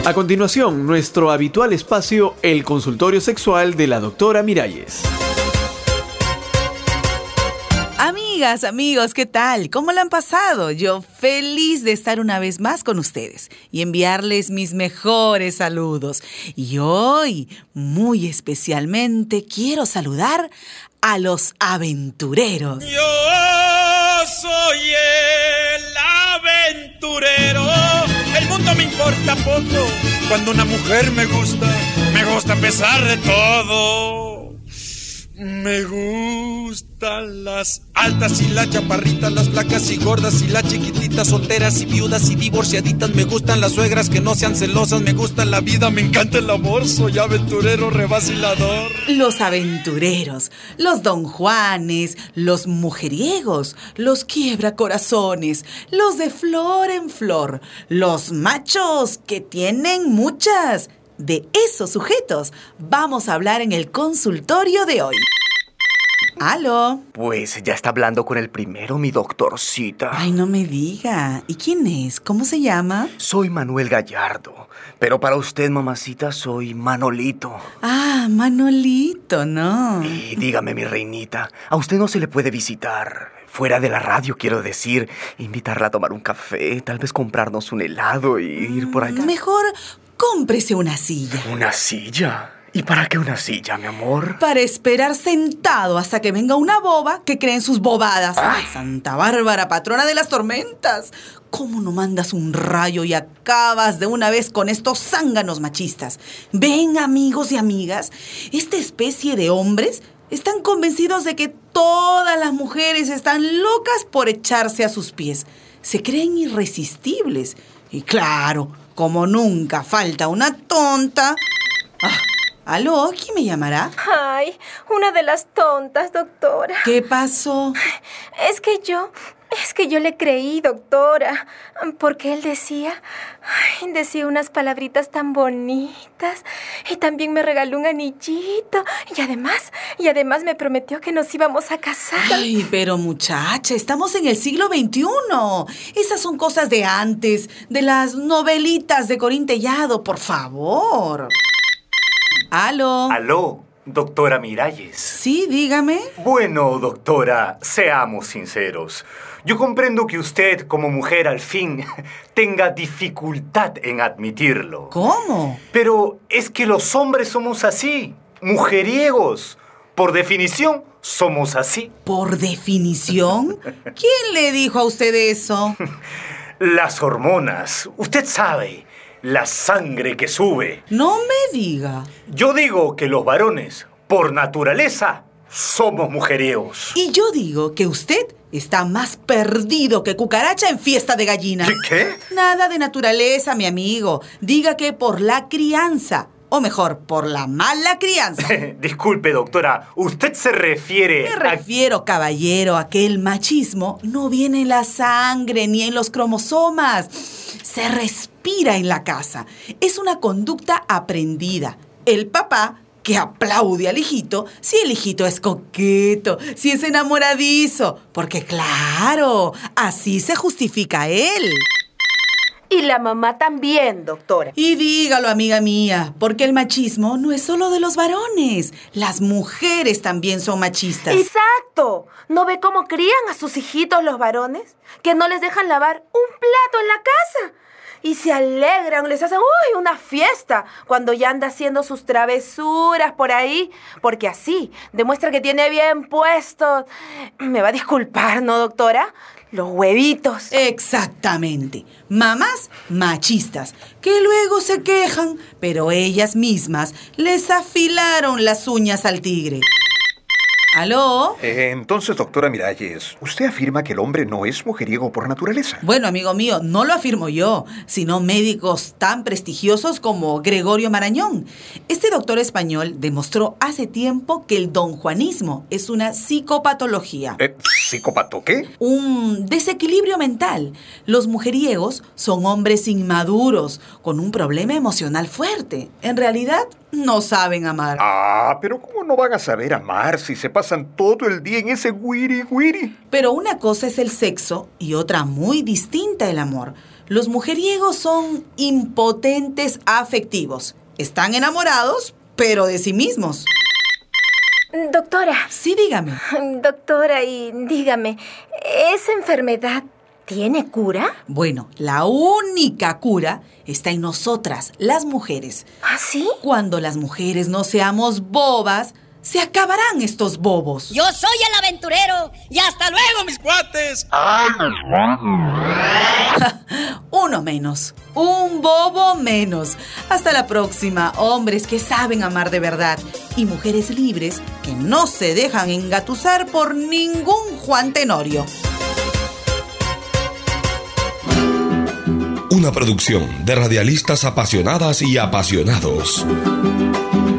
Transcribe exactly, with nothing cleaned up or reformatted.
A continuación, nuestro habitual espacio, el consultorio sexual de la doctora Miralles. Amigas, amigos, ¿qué tal? ¿Cómo la han pasado? Yo feliz de estar una vez más con ustedes y enviarles mis mejores saludos. Y hoy, muy especialmente, quiero saludar a los aventureros. Yo soy el aventurero. El mundo me importa poco. Cuando una mujer me gusta, me gusta a pesar de todo. Me gustan las altas y las chaparritas, las flacas y gordas y las chiquititas, solteras y viudas y divorciaditas. Me gustan las suegras que no sean celosas, me gusta la vida, me encanta el amor, soy aventurero revacilador. Los aventureros, los don Juanes, los mujeriegos, los quiebracorazones, los de flor en flor, los machos que tienen muchas. De esos sujetos vamos a hablar en el consultorio de hoy. ¿Aló? Pues ya está hablando con el primero, mi doctorcita. Ay, no me diga. ¿Y quién es? ¿Cómo se llama? Soy Manuel Gallardo, pero para usted, mamacita, soy Manolito. Ah, Manolito, ¿no? Y dígame, mi reinita, ¿a usted no se le puede visitar? Fuera de la radio, quiero decir, invitarla a tomar un café, tal vez comprarnos un helado y ir por allá. Mejor cómprese una silla. ¿Una silla? ¿Y para qué una silla, mi amor? Para esperar sentado hasta que venga una boba que cree en sus bobadas. Ay, Santa Bárbara, patrona de las tormentas. ¿Cómo no mandas un rayo y acabas de una vez con estos zánganos machistas? Ven, amigos y amigas, esta especie de hombres están convencidos de que todas las mujeres están locas por echarse a sus pies. Se creen irresistibles. Y claro, como nunca falta una tonta. Ah, ¿aló? ¿Quién me llamará? Ay, una de las tontas, doctora. ¿Qué pasó? Es que yo, es que yo le creí, doctora, porque él decía, ay, decía unas palabritas tan bonitas y también me regaló un anillito y además, y además me prometió que nos íbamos a casar. Ay, pero muchacha, estamos en el siglo veintiuno. Esas son cosas de antes, de las novelitas de Corín Tellado, por favor. ¿Aló? ¿Aló, doctora Miralles? Sí, dígame. Bueno, doctora, seamos sinceros. Yo comprendo que usted, como mujer, al fin, tenga dificultad en admitirlo. ¿Cómo? Pero es que los hombres somos así, mujeriegos. Por definición, somos así. ¿Por definición? ¿Quién le dijo a usted eso? Las hormonas, usted sabe, la sangre que sube. No me diga. Yo digo que los varones, por naturaleza, somos mujeriegos. Y yo digo que usted está más perdido que cucaracha en fiesta de gallina. ¿Qué? ¿Qué? Nada de naturaleza, mi amigo. Diga que por la crianza. O mejor, por la mala crianza. Disculpe, doctora, ¿usted se refiere Me a...? refiero, caballero, a que el machismo no viene en la sangre ni en los cromosomas. Se respira en la casa. Es una conducta aprendida. El papá que aplaude al hijito si el hijito es coqueto, si es enamoradizo. Porque claro, así se justifica él. Y la mamá también, doctora. Y dígalo, amiga mía, porque el machismo no es solo de los varones. Las mujeres también son machistas. ¡Exacto! ¿No ve cómo crían a sus hijitos los varones? Que no les dejan lavar un plato en la casa. Y se alegran, les hacen uy, una fiesta cuando ya anda haciendo sus travesuras por ahí. Porque así demuestra que tiene bien puestos. ¿Me va a disculpar, no, doctora? Los huevitos. Exactamente. Mamás machistas, que luego se quejan, pero ellas mismas les afilaron las uñas al tigre. ¿Aló? Eh, entonces, doctora Miralles, usted afirma que el hombre no es mujeriego por naturaleza. Bueno, amigo mío, no lo afirmo yo, sino médicos tan prestigiosos como Gregorio Marañón. Este doctor español demostró hace tiempo que el donjuanismo es una psicopatología. Eh, ¿Psicópato qué? Un desequilibrio mental. Los mujeriegos son hombres inmaduros, con un problema emocional fuerte. En realidad, no saben amar. Ah, pero ¿cómo no van a saber amar si se pasan pasan todo el día en ese wiri wiri. Pero una cosa es el sexo y otra muy distinta el amor. Los mujeriegos son impotentes afectivos. Están enamorados, pero de sí mismos. Doctora. Sí, dígame. Doctora, y dígame, ¿esa enfermedad tiene cura? Bueno, la única cura está en nosotras, las mujeres. ¿Ah, sí? Cuando las mujeres no seamos bobas, se acabarán estos bobos. Yo soy el aventurero y hasta luego, mis cuates. Uno menos, un bobo menos. Hasta la próxima, hombres que saben amar de verdad y mujeres libres que no se dejan engatusar por ningún Juan Tenorio. Una producción de radialistas apasionadas y apasionados.